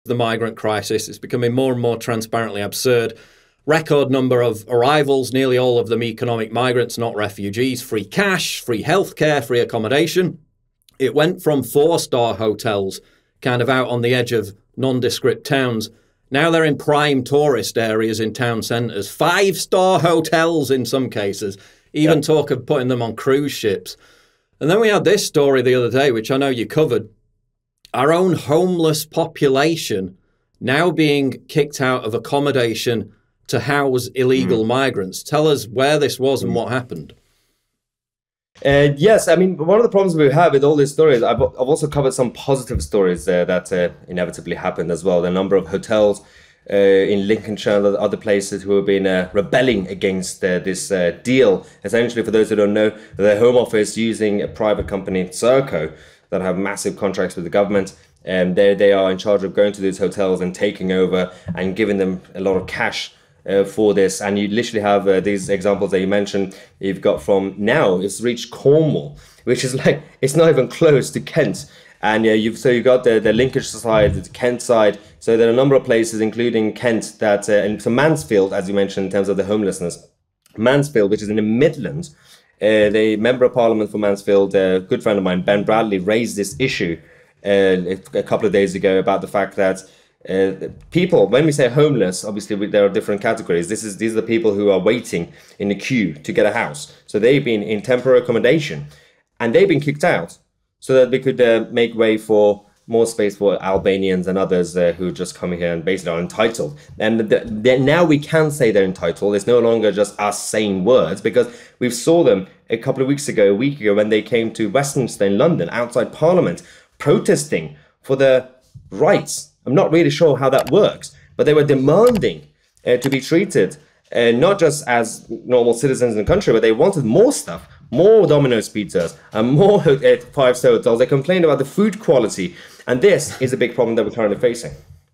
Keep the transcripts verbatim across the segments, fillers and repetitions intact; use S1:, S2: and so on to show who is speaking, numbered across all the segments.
S1: the migrant crisis. It's becoming more and more transparently absurd. Record number of arrivals, nearly all of them economic migrants, not refugees. Free cash, free healthcare, free accommodation. It went from four-star hotels, kind of out on the edge of nondescript towns. Now they're in prime tourist areas in town centres. Five-star hotels in some cases. Even yep. talk of putting them on cruise ships. And then we had this story the other day, which I know you covered. Our own homeless population now being kicked out of accommodation to house illegal mm. migrants. Tell us where this was and what happened.
S2: Uh, yes, I mean, one of the problems we have with all these stories, I've, I've also covered some positive stories uh, that uh, inevitably happened as well. The number of hotels uh, in Lincolnshire and other places who have been uh, rebelling against uh, this uh, deal. Essentially, for those who don't know, the Home Office using a private company, Serco, that have massive contracts with the government. And they, they are in charge of going to these hotels and taking over and giving them a lot of cash Uh, for this. And you literally have uh, these examples that you mentioned. You've got from now it's reached Cornwall, which is like it's not even close to Kent. And uh, you've so you've got the, the Lincolnshire side, the Kent side. So there are a number of places, including Kent, that uh, and so Mansfield, as you mentioned, in terms of the homelessness. Mansfield, which is in the Midlands, uh, the member of Parliament for Mansfield, a good friend of mine, Ben Bradley, raised this issue uh, a couple of days ago about the fact that Uh, people, when we say homeless, obviously we, there are different categories. This is these are the people who are waiting in the queue to get a house. So they've been in temporary accommodation, and they've been kicked out, so that we could uh, make way for more space for Albanians and others uh, who just come here and basically are entitled. And the, the, now we can say they're entitled. It's no longer just us saying words, because we saw them a couple of weeks ago, a week ago, when they came to Westminster in London, outside Parliament, protesting for their rights. I'm not really sure how that works, but they were demanding uh, to be treated uh, not just as normal citizens in the country, but they wanted more stuff, more Domino's pizzas and more uh, five-star hotels. They complained about the food quality, and this is a big problem that we're currently facing.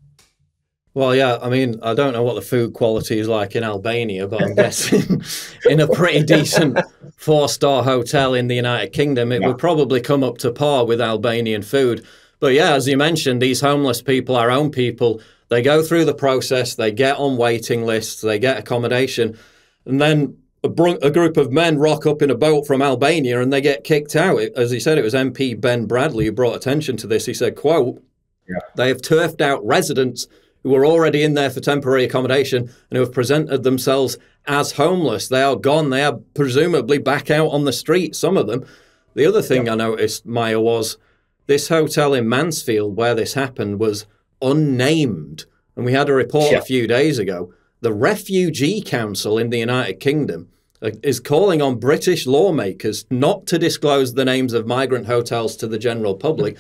S1: Well, yeah, I mean, I don't know what the food quality is like in Albania, but I'm guessing in a pretty decent four-star hotel in the United Kingdom, it yeah. would probably come up to par with Albanian food. But yeah, as you mentioned, these homeless people, our own people, they go through the process, they get on waiting lists, they get accommodation, and then a, br- a group of men rock up in a boat from Albania and they get kicked out. It, as he said, it was M P Ben Bradley who brought attention to this. He said, quote, yeah. they have turfed out residents who were already in there for temporary accommodation and who have presented themselves as homeless. They are gone. They are presumably back out on the street, some of them. The other thing yeah. I noticed, Maya, was this hotel in Mansfield where this happened was unnamed. And we had a report yeah. a few days ago. The Refugee Council in the United Kingdom is calling on British lawmakers not to disclose the names of migrant hotels to the general public,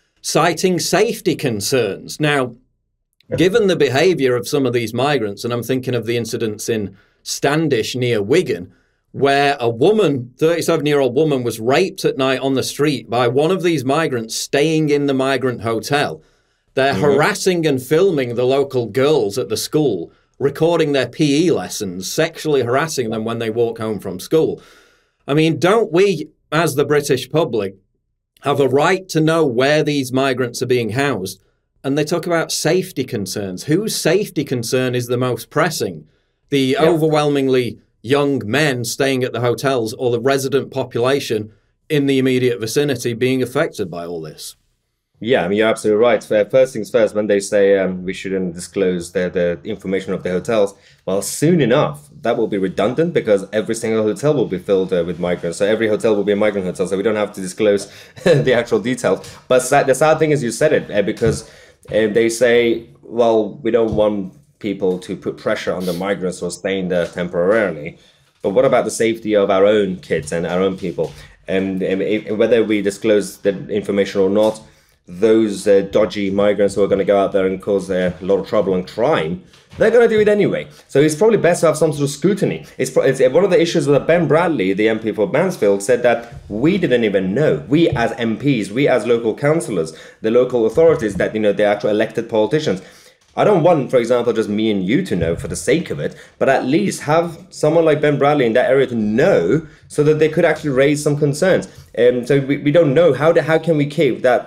S1: citing safety concerns. Now, given the behaviour of some of these migrants, and I'm thinking of the incidents in Standish near Wigan, where a woman, thirty-seven-year-old woman, was raped at night on the street by one of these migrants staying in the migrant hotel. They're mm-hmm. harassing and filming the local girls at the school, recording their P E lessons, sexually harassing them when they walk home from school. I mean, don't we, as the British public, have a right to know where these migrants are being housed? And they talk about safety concerns. Whose safety concern is the most pressing? The yeah. overwhelmingly young men staying at the hotels, or the resident population in the immediate vicinity being affected by all this?
S2: Yeah, I mean, you're absolutely right. First things first, when they say um, we shouldn't disclose the, the information of the hotels, well, soon enough, that will be redundant, because every single hotel will be filled uh, with migrants. So every hotel will be a migrant hotel, so we don't have to disclose the actual details. But sad, the sad thing is you said it, uh, because uh, they say, well, we don't want people to put pressure on the migrants who are staying there temporarily. But what about the safety of our own kids and our own people? And, and if, whether we disclose the information or not, those uh, dodgy migrants who are going to go out there and cause uh, a lot of trouble and crime, they're going to do it anyway. So it's probably best to have some sort of scrutiny. It's, it's one of the issues that Ben Bradley, the M P for Mansfield, said that we didn't even know. We as M Ps, we as local councillors, the local authorities, that, you know, the actual elected politicians. I don't want, for example, just me and you to know for the sake of it, but at least have someone like Ben Bradley in that area to know, so that they could actually raise some concerns. Um, so we, we don't know how to, how can we keep that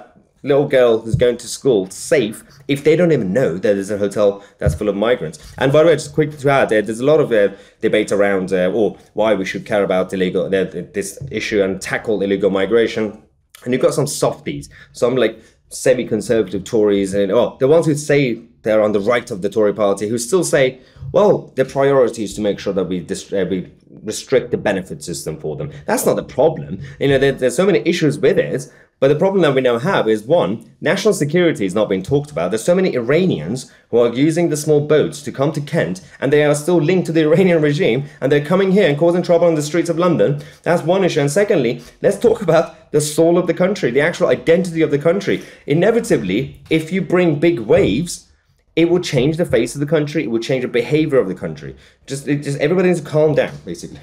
S2: little girl who's going to school safe if they don't even know that there's a hotel that's full of migrants? And by the way, just quickly to add, uh, there's a lot of uh, debate around uh, or why we should care about illegal uh, this issue and tackle illegal migration. And you've got some softies, some like semi-conservative Tories, and oh, the ones who say they're on the right of the Tory party, who still say, well, the priority is to make sure that we, dist- uh, we restrict the benefit system for them. That's not the problem. You know, there, there's so many issues with it. But the problem that we now have is, one, national security is not being talked about. There's so many Iranians who are using the small boats to come to Kent, and they are still linked to the Iranian regime, and they're coming here and causing trouble on the streets of London. That's one issue. And secondly, let's talk about the soul of the country, the actual identity of the country. Inevitably, if you bring big waves, it will change the face of the country. It will change the behavior of the country. Just, it, just everybody needs to calm down, basically.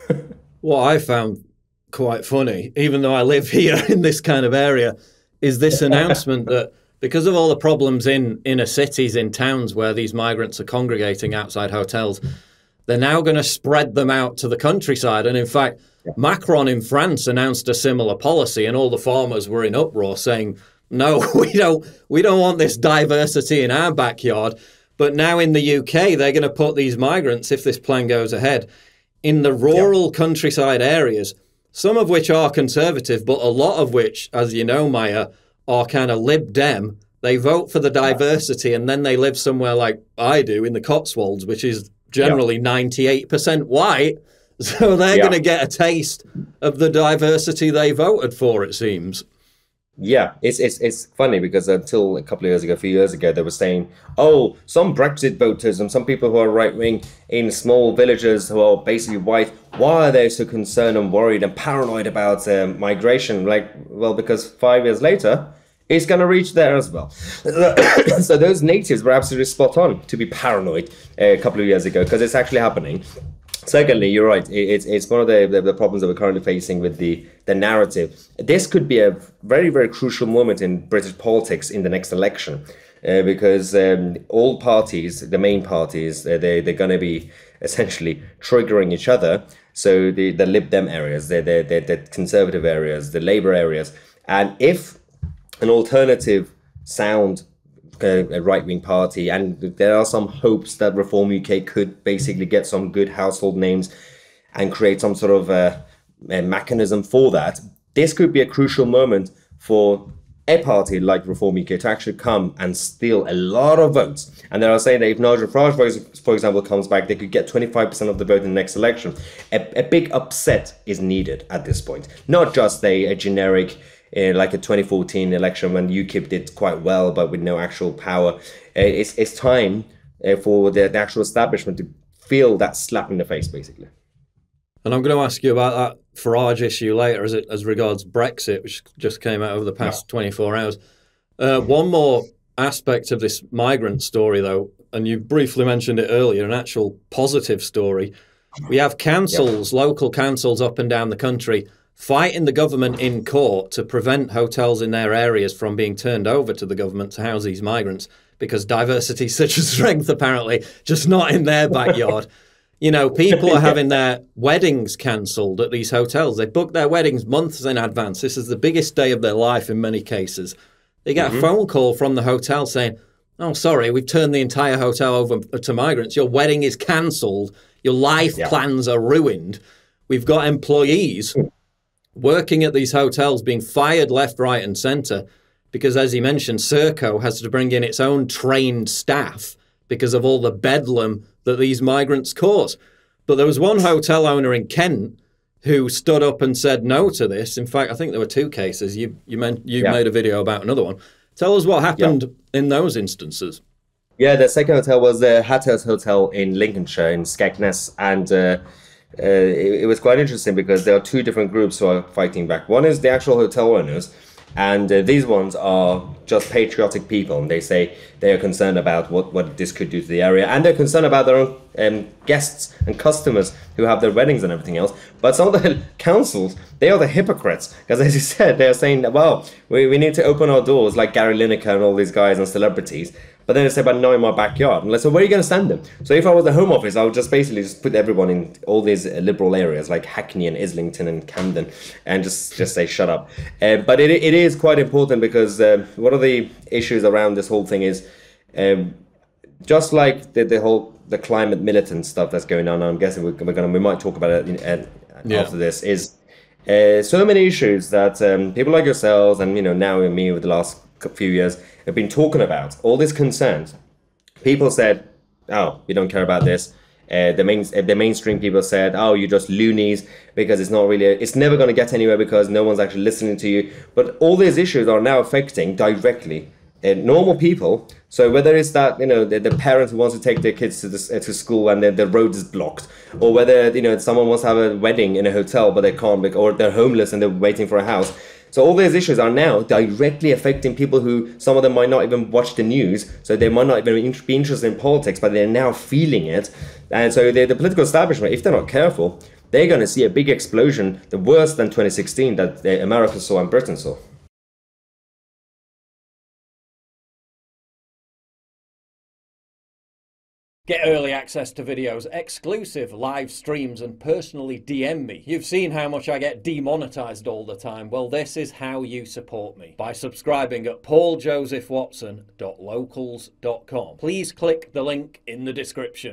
S1: What I found quite funny, even though I live here in this kind of area, is this announcement that because of all the problems in inner cities, in towns where these migrants are congregating outside hotels, they're now going to spread them out to the countryside. And in fact, Macron in France announced a similar policy, and all the farmers were in uproar saying, no, we don't, we don't want this diversity in our backyard. But now in the U K, they're going to put these migrants, if this plan goes ahead, in the rural yeah. countryside areas, some of which are conservative, but a lot of which, as you know, Maya, are kind of Lib Dem. They vote for the diversity, and then they live somewhere like I do in the Cotswolds, which is generally yeah. ninety-eight percent white. So they're yeah. going to get a taste of the diversity they voted for, it seems.
S2: Yeah, it's it's it's funny because until a couple of years ago, a few years ago, they were saying, oh, some Brexit voters and some people who are right-wing in small villages who are basically white, why are they so concerned and worried and paranoid about um, migration? Like, well, because five years later, it's going to reach there as well. So those natives were absolutely spot on to be paranoid a couple of years ago because it's actually happening. Secondly, you're right. It's it's one of the, the, the problems that we're currently facing with the, the narrative. This could be a very, very crucial moment in British politics in the next election uh, because um, all parties, the main parties, uh, they, they're going to be essentially triggering each other. So the, the Lib Dem areas, the, the, the, the conservative areas, the Labour areas. And if an alternative sound a right-wing party, and there are some hopes that Reform U K could basically get some good household names and create some sort of uh, a mechanism for that. This could be a crucial moment for a party like Reform U K to actually come and steal a lot of votes. And they are saying that if Nigel Farage, for example, comes back, they could get twenty-five percent of the vote in the next election. A, a big upset is needed at this point, not just a, a generic Uh, like a twenty fourteen election when UKIP did quite well, but with no actual power. Uh, it's it's time uh, for the, the actual establishment to feel that slap in the face, basically.
S1: And I'm going to ask you about that Farage issue later, as it as regards Brexit, which just came out over the past yeah. twenty-four hours. Uh, one more aspect of this migrant story, though, and you briefly mentioned it earlier, an actual positive story. We have councils, yeah. local councils up and down the country, fighting the government in court to prevent hotels in their areas from being turned over to the government to house these migrants because diversity is such a strength, apparently, just not in their backyard. You know, people are having their weddings cancelled at these hotels. They book their weddings months in advance. This is the biggest day of their life in many cases. They get mm-hmm. a phone call from the hotel saying, oh, sorry, we've turned the entire hotel over to migrants. Your wedding is cancelled. Your life yeah. plans are ruined. We've got employees working at these hotels being fired left, right and centre because, as you mentioned, Serco has to bring in its own trained staff because of all the bedlam that these migrants cause. But there was one hotel owner in Kent who stood up and said no to this. In fact, I think there were two cases. You you, meant, you yeah. made a video about another one. Tell us what happened yeah. in those instances.
S2: Yeah, the second hotel was the Hatters Hotel in Lincolnshire, in Skegness, and uh, Uh, it, it was quite interesting because there are two different groups who are fighting back. One is the actual hotel owners, and uh, these ones are just patriotic people, and they say they are concerned about what, what this could do to the area, and they're concerned about their own um, guests and customers who have their weddings and everything else. But some of the councils, they are the hypocrites, because as you said, they're saying that, well, we, we need to open our doors like Gary Lineker and all these guys and celebrities, But then they say, but not in my backyard. And like, so where are you going to stand them? So if I was the Home Office, I would just basically just put everyone in all these uh, liberal areas like Hackney and Islington and Camden, and just, just say, shut up. Uh, but it, it is quite important because uh, one of the issues around this whole thing is, um, just like the, the whole the climate militant stuff that's going on, I'm guessing we're, we're gonna we might talk about it in, uh, yeah. after this, is uh, so many issues that um, people like yourselves and you know now and me over the last few years have been talking about. All these concerns, people said, "Oh, you don't care about this." Uh, the main the mainstream people said, "Oh, you're just loonies because it's not really it's never going to get anywhere because no one's actually listening to you." But all these issues are now affecting directly uh, normal people. So whether it's that you know the, the parent who wants to take their kids to the, uh, to school and the, the road is blocked, or whether you know someone wants to have a wedding in a hotel but they can't, or they're homeless and they're waiting for a house. So all these issues are now directly affecting people who, some of them might not even watch the news, so they might not even be interested in politics, but they're now feeling it. And so the, the political establishment, if they're not careful, they're going to see a big explosion, the worse than twenty sixteen that America saw and Britain saw.
S1: Get early access to videos, exclusive live streams, and personally D M me. You've seen how much I get demonetized all the time. Well, this is how you support me. By subscribing at paul joseph watson dot locals dot com. Please click the link in the description.